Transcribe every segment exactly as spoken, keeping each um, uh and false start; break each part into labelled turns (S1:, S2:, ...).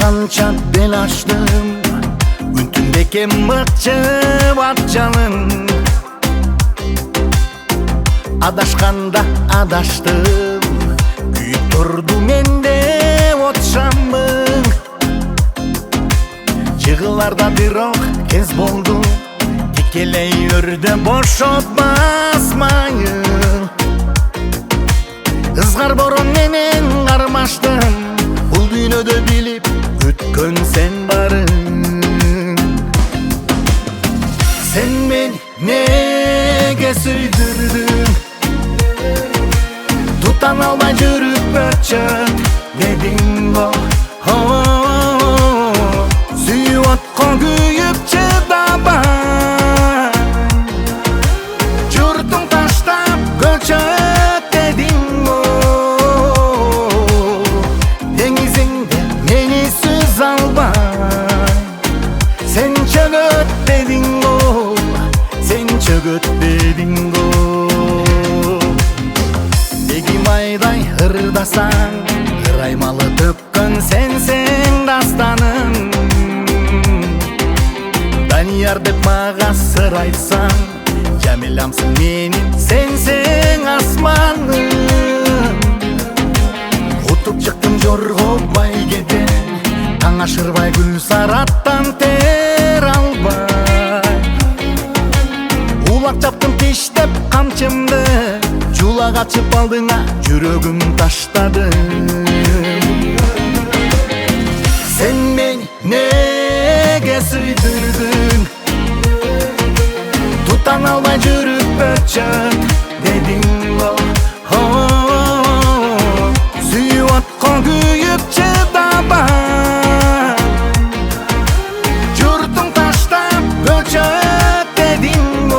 S1: kança bel açtım, gün tündeki mıkçı batçalın. Adaşkanda adaştım, kүйүп turdu mende от шамың. Жыгыларда бирок кез болду, тикелей өрдө бошотмас майың. Ызгар борон менен кармаштым, бул дүйнөдө билип өткөн сен барың. Сен мени неге сүйдүрдүң, тута албай жүрүп өчөт дедиң го. Сүйүп отко күйүп чыдабай, журтуң таштап көчөт дедиң го. Деңизиңде мени сүз албай, сен чөгөт дедиң го, сен чөгөт дедиң го. Майдай ырдасаң, ыраймалы төккөн сенсең дастаным. Данияр деп мага сыр айтсаң, жамилямсың менин сенсең асманым. Утуп чыктым жорго байгеден, таң ашырбай гүл сараттан тер албай. Улак чаптым тиштеп камчымды, жула качып алдыңа жүрөгүм таштадым. Сен мени неге сүйдүрдүң, тута албай жүрүп өчөт дедиң го. Сүйүп отко күйүп чыдабай, журтуң таштап көчөт дедиң го.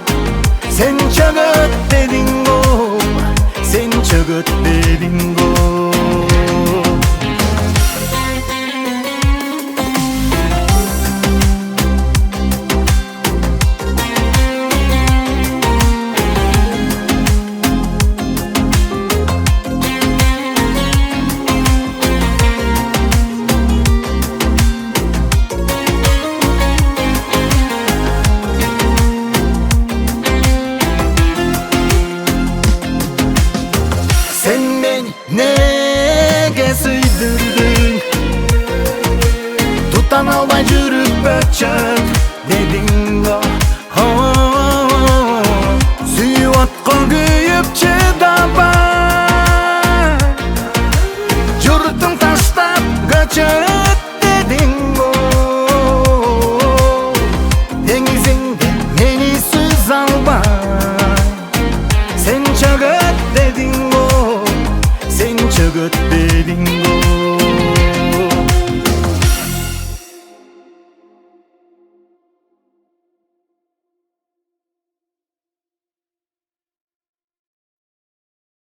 S1: Sen çögöt dedin go, sen çögöt dedin go.